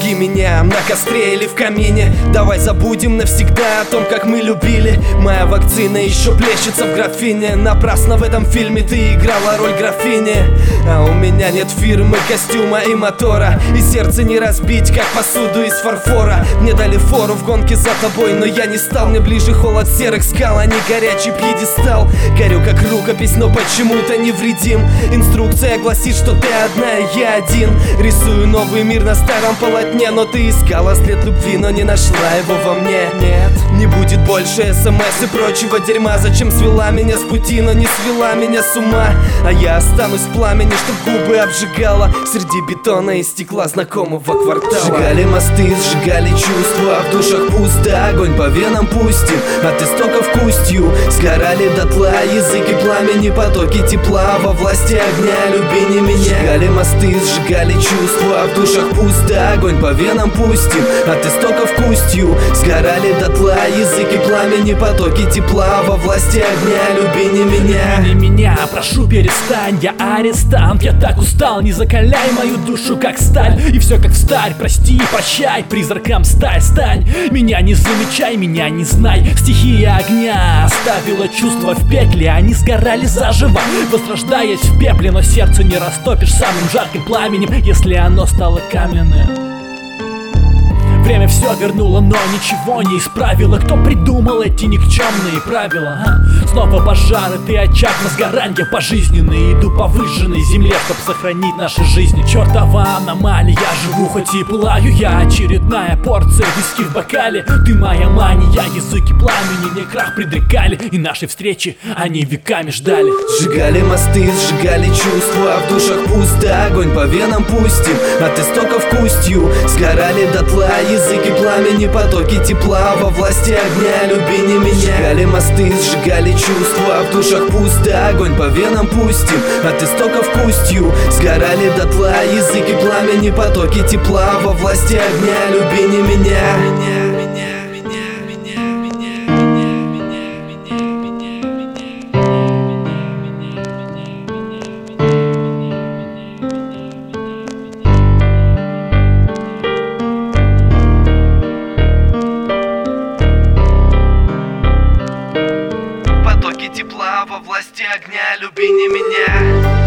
Жги меня на костре или в камине. Давай забудем навсегда о том, как мы любили. Моя вакцина еще плещется в графине. Напрасно в этом фильме ты играла роль графини. А у меня нет фирмы, костюма и мотора, и сердце не разбить, как посуду из фарфора. Мне дали фору в гонке за тобой, но я не стал. Мне ближе холод серых скал, а не горячий пьедестал. Горю как рукопись, но почему-то невредим. Инструкция гласит, что ты одна, и я один. Рисую новый мир на старом полотне, но ты искала след любви, но не нашла его во мне. Нет, не будет больше СМС и прочего дерьма. Зачем свела меня с пути, но не свела меня с ума? А я останусь в пламени, чтоб губы обжигала среди бетона и стекла знакомого квартала. Сжигали мосты, сжигали чувства, а в душах пусто. Огонь по венам пустим, от истоков к устью. Сгорали дотла языки пламени, потоки тепла во власти огня. Люби не меня. Сжигали мосты, сжигали чувства, а в душах пусто. Огонь по венам пустим, от истоков к устью. Сгорали дотла языки пламени, потоки тепла во власти огня. Люби не меня. Люби не меня, прошу перестань, я арестант. Я так устал, не закаляй мою душу как сталь. И все как встарь, прости, прощай, призракам стань. Меня не замечай, меня не знай. Стихия огня оставила чувства в пекле. Они сгорали заживо, возрождаясь в пепле. Но сердце не растопишь самым жарким пламенем, если оно стало каменным. Время все вернуло, но ничего не исправило. Кто придумал эти никчемные правила? Снова пожары, ты очаг возгорания пожизненный. Иду по выжженной земле, чтоб сохранить наши жизни. Чертова аномалия, я живу хоть и пылаю. Я очередная порция виски в бокале. Ты моя мания, языки пламени мне крах предрекали. И наши встречи они веками ждали. Сжигали мосты, сжигали чувства, а в душах пусто. Огонь по венам пустим, от истоков к устью. Сгорали дотла языки пламени, потоки тепла во власти огня. Люби не меня. Сжигали мосты, сжигали чувства, а в душах пусто. Огонь по венам пустим, от истоков к устью. Сгорали дотла языки пламени, потоки тепла во власти огня. Люби не меня. Тепла во власти огня, люби не меня.